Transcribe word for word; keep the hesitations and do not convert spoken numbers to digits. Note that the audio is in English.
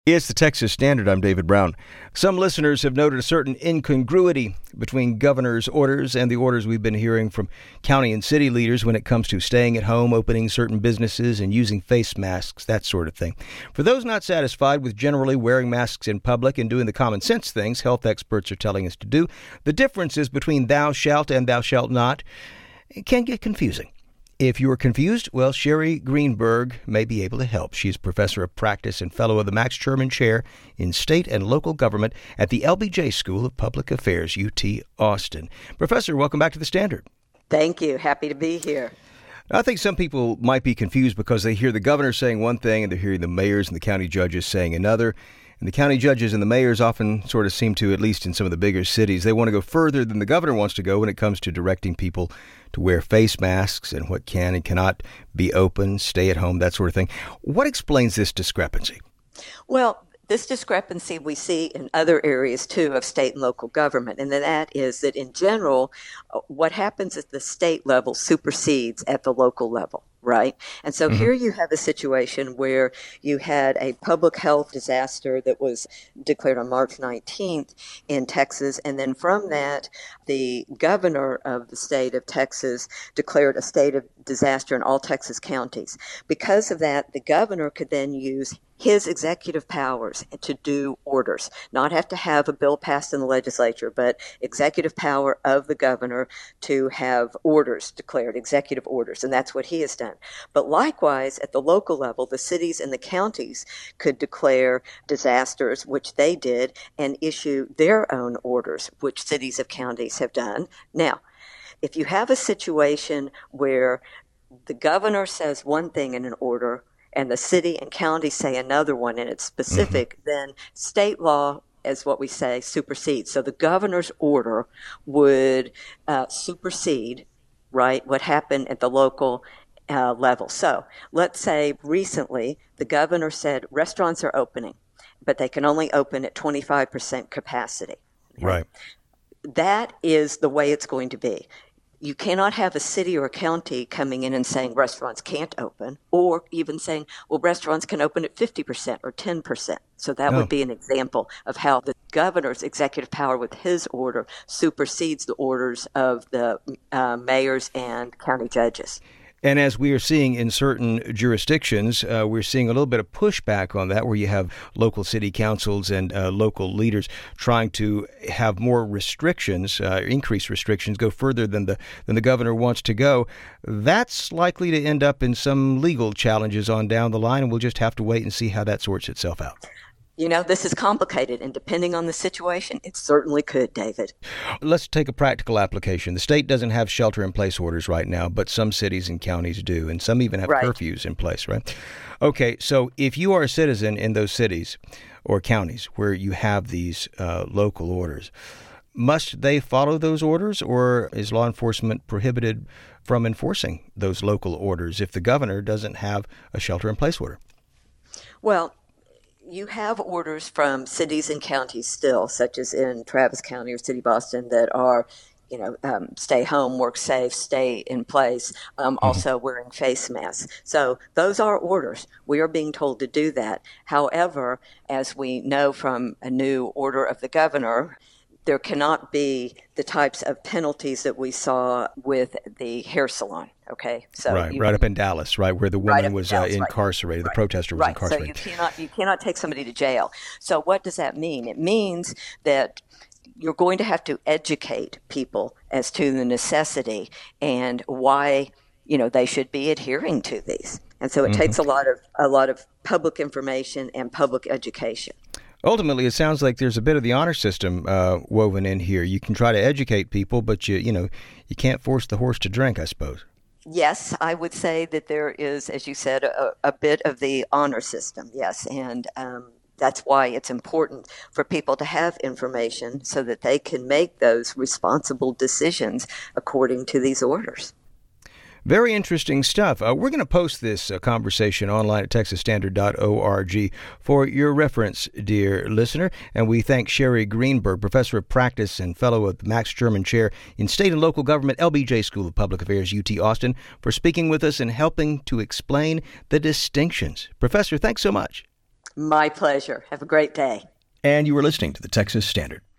It's the Texas Standard. I'm David Brown. Some listeners have noted a certain incongruity between governor's orders and the orders we've been hearing from county and city leaders when it comes to staying at home, opening certain businesses, and using face masks, that sort of thing. For those not satisfied with generally wearing masks in public and doing the common sense things health experts are telling us to do, the differences between thou shalt and thou shalt not can get confusing. If you are confused, well, Sherry Greenberg may be able to help. She's professor of practice and fellow of the Max Sherman Chair in State and Local Government at the L B J School of Public Affairs, U T Austin. Professor, welcome back to the Standard. Thank you. Happy to be here. I think some people might be confused because they hear the governor saying one thing and they're hearing the mayors and the county judges saying another. And the county judges and the mayors often sort of seem to, at least in some of the bigger cities, they want to go further than the governor wants to go when it comes to directing people to wear face masks and what can and cannot be open, stay at home, that sort of thing. What explains this discrepancy? Well, this discrepancy we see in other areas, too, of state and local government. And that is that, in general, what happens at the state level supersedes at the local level. Right. And so mm-hmm. here you have a situation where you had a public health disaster that was declared on March nineteenth in Texas. And then from that, the governor of the state of Texas declared a state of disaster in all Texas counties. Because of that, the governor could then use his executive powers to do orders, not have to have a bill passed in the legislature, but executive power of the governor to have orders declared, executive orders. And that's what he has done. But likewise, at the local level, the cities and the counties could declare disasters, which they did, and issue their own orders, which cities and counties have done. Now, if you have a situation where the governor says one thing in an order and the city and county say another one and it's specific, mm-hmm. then state law, as what we say, supersedes. So the governor's order would uh, supersede, right, what happened at the local uh, level. So let's say recently the governor said restaurants are opening, but they can only open at twenty-five percent capacity. Okay? Right. That is the way it's going to be. You cannot have a city or a county coming in and saying restaurants can't open, or even saying, well, restaurants can open at fifty percent or ten percent. So that oh. would be an example of how the governor's executive power with his order supersedes the orders of the uh, mayors and county judges. And as we are seeing in certain jurisdictions, uh, we're seeing a little bit of pushback on that, where you have local city councils and uh, local leaders trying to have more restrictions, uh, increase restrictions, go further than the than the governor wants to go. That's likely to end up in some legal challenges on down the line, and we'll just have to wait and see how that sorts itself out. You know, this is complicated, and depending on the situation, it certainly could, David. Let's take a practical application. The state doesn't have shelter-in-place orders right now, but some cities and counties do, and some even have right. curfews in place, right? Okay, so if you are a citizen in those cities or counties where you have these uh, local orders, must they follow those orders, or is law enforcement prohibited from enforcing those local orders if the governor doesn't have a shelter-in-place order? Well, you have orders from cities and counties still, such as in Travis County or City of Boston, that are, you know, um, stay home, work safe, stay in place, um, mm-hmm. also wearing face masks. So those are orders. We are being told to do that. However, as we know from a new order of the governor, there cannot be the types of penalties that we saw with the hair salon. Okay, so right, you, right up in Dallas, right, where the woman right was Dallas, uh, incarcerated, right. the protester was right. incarcerated. So you cannot you cannot take somebody to jail. So what does that mean? It means that you're going to have to educate people as to the necessity and why, you know, they should be adhering to these. And so it mm-hmm. takes a lot of a lot of public information and public education. Ultimately, it sounds like there's a bit of the honor system uh, woven in here. You can try to educate people, but you you know you can't force the horse to drink, I suppose. Yes, I would say that there is, as you said, a, a bit of the honor system, yes, and um, that's why it's important for people to have information so that they can make those responsible decisions according to these orders. Very interesting stuff. Uh, we're going to post this uh, conversation online at texas standard dot org for your reference, dear listener. And we thank Sherry Greenberg, professor of practice and fellow of the Max Sherman Chair in State and Local Government, L B J School of Public Affairs, U T Austin, for speaking with us and helping to explain the distinctions. Professor, thanks so much. My pleasure. Have a great day. And you were listening to the Texas Standard.